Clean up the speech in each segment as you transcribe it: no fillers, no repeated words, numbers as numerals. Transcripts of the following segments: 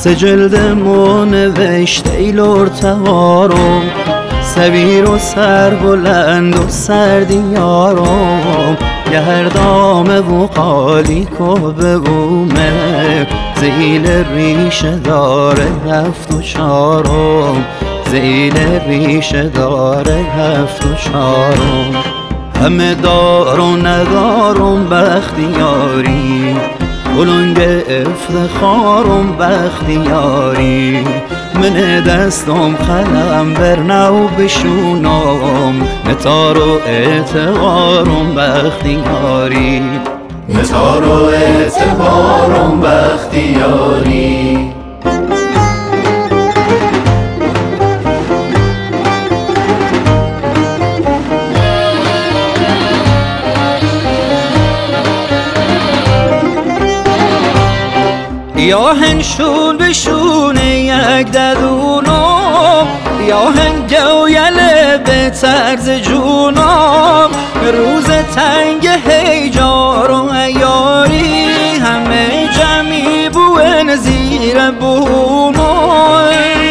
سجلد مو نوشته ای لرتوارم، سویر و سر بلند و سردیارم، گردام و قالیکو به بومه، زیل ریشه داره هفت و چارم، زیل ریشه داره هفت و چارم. همه دار و ندارم بختیاری، بلنگ افتخارم بختیاری، من دستم خلم برنو بشونم، نتار و اعتبارم بختیاری، نتار و اعتبارم بختیاری. یا هنشون بشونه یک ددونم، یا هنگویله به طرز جونم، روز تنگ هیجار و ایاری، همه جمعی بوین زیر بونم.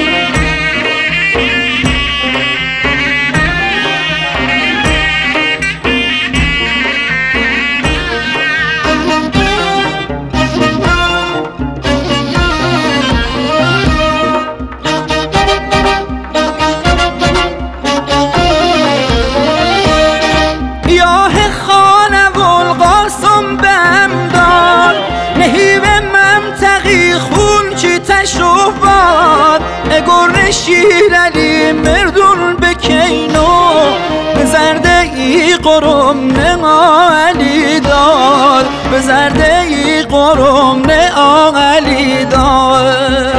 اگر شیر علی مردون بکینو، به زرده ای قرم نه علی دار، به زرده ای قرم نه علی دار.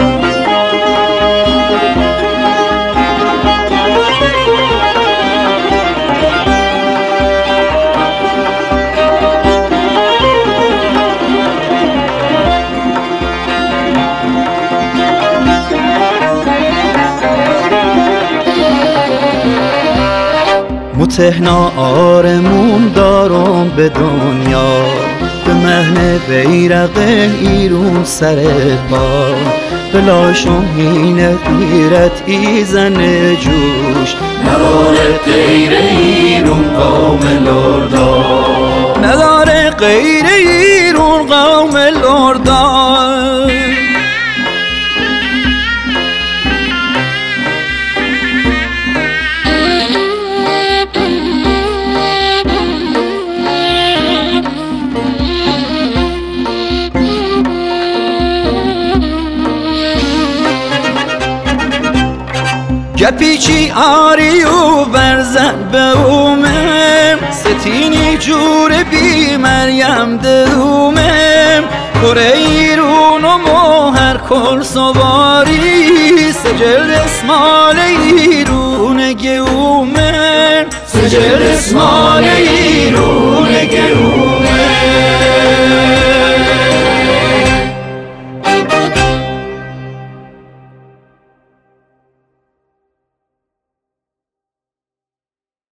متهنا آرمون دارم به دنیا، به مهن بیرق ایرون سر پا، بلاشم هینه غیرت ایزن جوش، نداره غیر ایرون قوم لردان، نداره غیر ایرون قوم لردان. گپیچی آری و برزن به اومم، ستینی جور بی مریم دومم، کره ایرون و موهر کل سواری، سجل اسمال ایرون گومم، سجل اسمال ایرون